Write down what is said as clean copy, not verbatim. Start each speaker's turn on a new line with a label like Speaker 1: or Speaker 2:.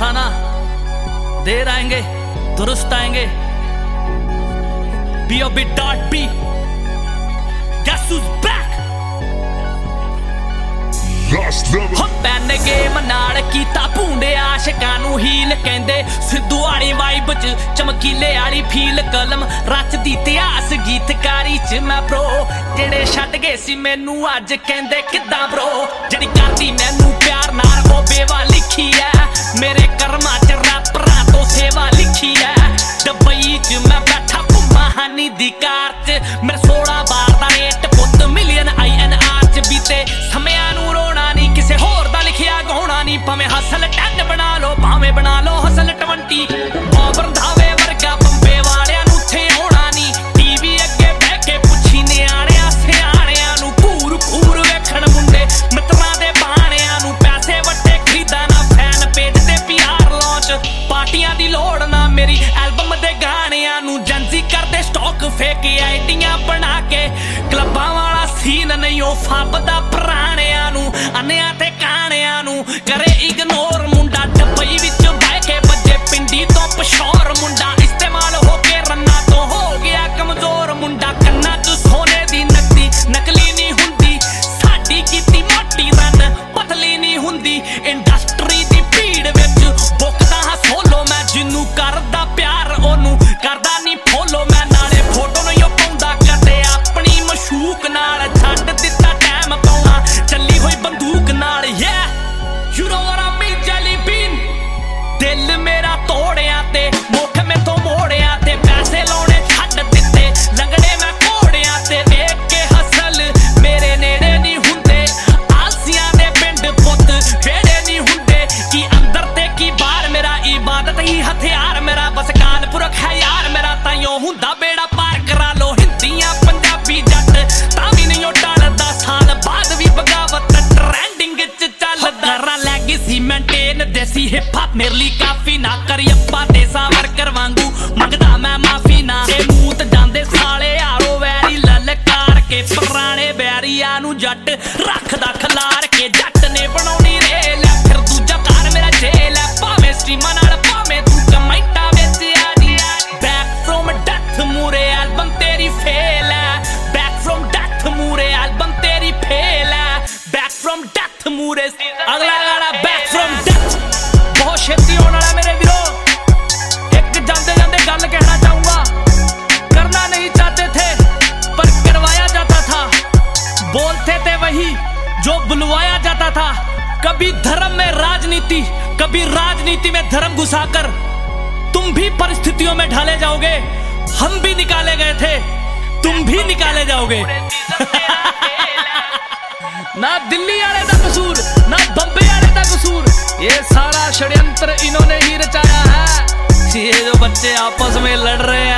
Speaker 1: था ना, देर आएंगे दुरुस्त आएंगे। B.O.B.B. Guess who's back? PAN game ਨਾਲ ਕੀਤਾ ਭੂੰਡੇ ਆਸ਼ਕਾਂ ਨੂੰ ਹੀਲ ਕਹਿੰਦੇ। ਸਿੱਧੂ ਵਾਲੀ ਵਾਈਬ ਚ ਚਮਕੀਲੇ ਵਾਲੀ ਫੀਲ, ਕਲਮ ਰਚਦੀ ਇਤਿਹਾਸ ਗੀਤਕਾਰੀ ਚ ਮੈਂ ਪ੍ਰੋ। ਜਿਹੜੇ ਛੱਡ ਗਏ ਸੀ ਮੈਨੂੰ ਅੱਜ ਕਹਿੰਦੇ ਕਿੱਦਾਂ ਬ్రో। ਜਿਹੜੀ ਕਰਦੀ ਮੈਨੂੰ ਪਿਆਰ ਨਾਲ ਉਹ ਬੇਵਾ ਲਿਖੀ ਐ, ਮੇਰੇ ਕਰਮਾਂ ਚ ਰੈਪਰਾਂ ਤੋਂ ਸੇਵਾ ਲਿਖੀ ਐ। ਦੁਬਈ ਚ ਮੈਂ ਬੈਠਾ ਘੁੰਮਾ ਹਾਨੀ ਦੀ ਕਾਰ ਚ, ਮੇਰੇ 16 ਬਾਰ ਦਾ ਰੇਟ ਪੁੱਤ ਮਿਲੀਅਨ INR ਚ ਬੀਤੇ ਸਮਿਆਂ ਨੂੰ ਰੋਣਾ ਨੀ, ਕਿਸੇ ਹੋਰ ਦਾ ਲਿਖਿਆ ਗਾਉਣਾ ਨੀ। ਭਾਵੇਂ ਹਸਲ 10 ਬਣਾ ਲੋ, ਭਾਵੇਂ ਬਣਾ ਲੋ ਹਸਲ 20। ਬਾਬਰ ਧਾਵੇ ਵਰਗਾ ਬੰਬੇ ਵਾਲਿਆਂ ਨੂੰ ਉੱਥੇ ਆਉਣਾ ਨੀ। ਟੀਵੀ ਅੱਗੇ ਬਹਿ ਕੇ ਪੁੱਛੀ ਨਿਆਣਿਆਂ ਸਿਆਣਿਆਂ ਨੂੰ, ਘੂਰ ਘੂਰ ਵੇਖਣ ਮੁੰਡੇ ਮਿੱਤਰਾਂ ਦੇ ਬਾਣਿਆਂ ਨੂੰ। ਪੈਸੇ ਵੱਟੇ ਖਰੀਦਾ ਨਾ ਫੈਨ ਪੇਜ ਤੇ PR ਲਾਂਚ, ਪਾਰਟੀਆਂ ਦੀ ਲੋੜ ਨਾ ਮੇਰੀ ਐਲਬਮ ਦੇ ਗਾਣਿਆਂ ਨੂੰ। ਜੰਜੀ ਕਰਦੇ ਸਟਾਕ ਫੇਕ ਆਈਡੀਆਂ ਬਣਾ ਕੇ, ਕਲੱਬਾਂ ਵਾਲਾ ਸੀਨ ਨਹੀਂ ਉਹ ਫੱਬਦਾ ਪੁਰਾਣਿਆਂ ਨੂੰ। ਅੰਨਿਆਂ ਤੇ ਕਾਣਿਆਂ ਨੂੰ ਕਰੇ ਇਗਨੋਰ ਮੁੰਡਾ, ਡੱਬਈ ਵਿੱਚ ਬਹਿ ਕੇ ਵੱਜੇ ਪਿੰਡੀ ਤੋਂ ਪਸ਼ੌਰ ਮੁੰਡਾ। ਇਸਤੇਮਾਲ ਹੋ ਕੇ ਰੰਨਾਂ ਤੋਂ ਹੋ ਗਿਆ ਕਮਜ਼ੋਰ ਮੁੰਡਾ। ਕੰਨਾਂ 'ਚ ਸੋਨੇ ਦੀ ਨਕਦੀ ਨਕਲੀ ਨਹੀਂ ਹੁੰਦੀ, ਸਾਡੀ ਕੀਤੀ ਮੋਟੀ ਰਨ ਪਤਲੀ ਨਹੀਂ ਹੁੰਦੀ। ਇੰਡਸਟਰੀ ਦੀ ਭੀੜ ਵਿੱਚ ਬੁੱਕਦਾ ਹਾਂ ਸੋਲੋ ਮੈਂ, ਜਿਹਨੂੰ ਕਰਦਾ ਪਿਆਰ ਉਹਨੂੰ ਕਰਦਾ ਨਹੀਂ ਫੋਲੋ ਮੈਂ। ਨਾਲੇ ਫੋਟੋ ਨਹੀਂ ਉਹ ਪਾਉਂਦਾ ਕਦੇ ਆਪਣੀ ਮਸ਼ੂਕ ਨਾਲ, ਛੱਡ ਦਿੱਤਾ ਟਾਈਮ ਪਾਉਣਾ ਚੱਲੀ ਹੋਈ ਬੰਦੂਕ ਨਾਲ। You know what I mean, jelly bean? ਦਿਲ ਮੇਰਾ ਤੋੜਿਆ ਤੇ ਮੁੱਖ ਮੈਥੋਂ ਮੋੜਿਆ ਤੇ, ਪੈਸੇ ਲਾਉਣੇ ਛੱਡ ਦਿੱਤੇ ਲੰਗੜੇ ਮੈਂ ਘੋੜਿਆਂ ਤੇ। ਵੇਖ ਕੇ ਹਸਲ ਮੇਰੇ ਨੇੜੇ ਨਹੀਂ ਹੁੰਦੇ, ਆਲਸੀਆਂ ਦੇ ਪਿੰਡ ਪੁੱਤ ਵੇੜੇ ਨਹੀਂ ਹੁੰਦੇ। ਕੀ ਅੰਦਰ ਤੇ ਕੀ ਬਾਹਰ ਮੇਰਾ, ਇਬਾਦਤ ਹੀ ਹਥਿਆਰ ਮੇਰਾ। ਬਸ ਕਾਲ ਪੁਰਖ ਹੈ ਯਾਰ ਮੇਰਾ, ਤਾਈਓ ਹੁੰਦਾ ਬੇੜਾ ਪਾਰ। ਕਰਾ ਲੋ ਹਿੰਦੀਆਂ ਪੰਜਾਬੀ ਜੱਟ ਤਾਂ ਵੀ ਨਹੀਂ ਉਹ ਟਲਦਾ, ਸਾਲ ਬਾਅਦ ਵੀ ਬਗਾਵਤ ਟ੍ਰੈਂਡਿੰਗ ਚ ਚੱਲਦਾ। ਰਾਂ ਲੈਗੇਸੀ ਮੇਨਟੇਨ ਦੇਸੀ ਹਿਪ ਹਾਪ ਮੇਰੇ ਲਈ ਕਾਫੀ ਨਾ। ਕਰੀ ਅੱਪਾ ਤੇ ਸਾਵਰਕਰ ਵਾਂਗੂ ਮੰਗਦਾ ਮੈਂ ਮਾਫੀ ਨਾ। ਇਹ ਮੂਤ ਜਾਂਦੇ ਸਾਲੇ ਆਰੋ ਵੈਰੀ ਲਲਕਾਰ ਕੇ, ਪੁਰਾਣੇ ਬੈਰੀਆਂ ਨੂੰ ਜੱਟ ਰੱਖਦਾ ਖਲਾਰ ਕੇ। ਜੱਟ ਨੇ ਬਣਾਉਣੀ ਰੇਲ ਐ, ਫਿਰ ਦੂਜਾ ਘਰ ਮੇਰਾ ਜੇਲ ਐ। ਭਾਵੇਂ ਸਟ੍ਰੀਮਾਂ ਨਾਲ ਭਾਵੇਂ ਤੂੰ ਕਮੈਂਟਾਂ ਵਿੱਚ ਆ ਜੀ। ਬੈਕ ਫਰੋਮ ਡੈਥ ਮੂਰੇ ਐਲਬਮ ਤੇਰੀ ਫੇਲ ਐ, ਬੈਕ ਫਰੋਮ ਡੈਥ ਮੂਰੇ ਐਲਬਮ ਤੇਰੀ ਫੇਲ ਐ। ਬੈਕ ਫਰੋਮ ਡੈਥ ਮੂਰੇ ਅਗਲਾ ਗਾਣਾ ਬੈਕ ਫਰੋਮ ਡੈਥ ਬਹੁਤ ਛੇਤੀ ਆਉਣ ਵਾਲਾ ਮੇਰੇ ਵੀਰੋ। ਇੱਕ ਜਾਂਦੇ ਜਾਂਦੇ ਗੱਲ ਕਹਿਣਾ ਚਾਹੂੰਗਾ, करना नहीं चाहते थे पर करवाया जाता था, बोलते थे वही जो बुलवाया जाता था। कभी धर्म में राजनीति, कभी राजनीति में धर्म घुसाकर तुम भी परिस्थितियों में ढाले जाओगे। हम भी निकाले गए थे, तुम भी निकाले जाओगे। ना दिल्ली वाले का कसूर, ना बम्बई वाले का कसूर, ये सारा षड्यंत्र इन्होंने ही रचाया है। ये जो बच्चे आपस में लड़ रहे हैं